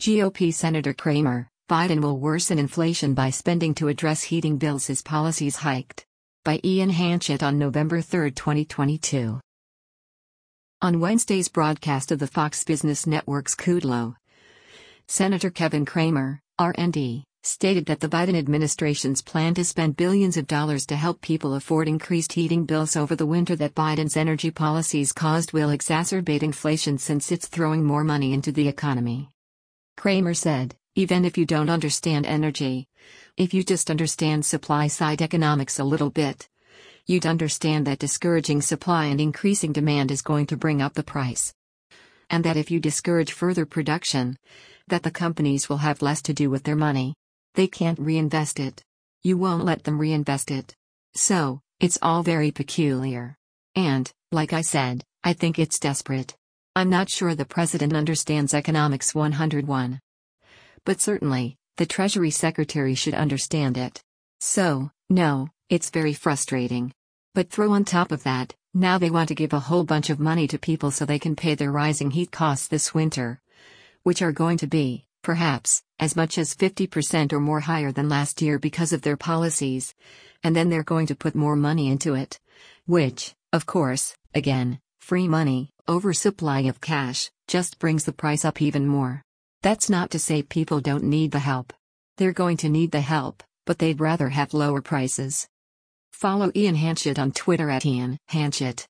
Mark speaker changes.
Speaker 1: GOP Senator Cramer, Biden will worsen inflation by spending to address heating bills as policies hiked. By Ian Hanchett on November 3, 2022. On Wednesday's broadcast of the Fox Business Network's Kudlow, Senator Kevin Cramer, RND, stated that the Biden administration's plan to spend billions of dollars to help people afford increased heating bills over the winter that Biden's energy policies caused will exacerbate inflation since it's throwing more money into the economy. Cramer said, "Even if you don't understand energy, if you just understand supply-side economics a little bit, you'd understand that discouraging supply and increasing demand is going to bring up the price. And that if you discourage further production, that the companies will have less to do with their money. They can't reinvest it. You won't let them reinvest it. So, it's all very peculiar. And, like I said, I think it's desperate. I'm not sure the president understands economics 101. But certainly, the Treasury Secretary should understand it. So, no, it's very frustrating. But throw on top of that, now they want to give a whole bunch of money to people so they can pay their rising heat costs this winter, which are going to be, perhaps, as much as 50% or more higher than last year because of their policies, and then they're going to put more money into it. Which, of course, again, free money, oversupply of cash, just brings the price up even more. That's not to say people don't need the help. They're going to need the help, but they'd rather have lower prices." Follow Ian Hanchett on Twitter @Ian Hanchett.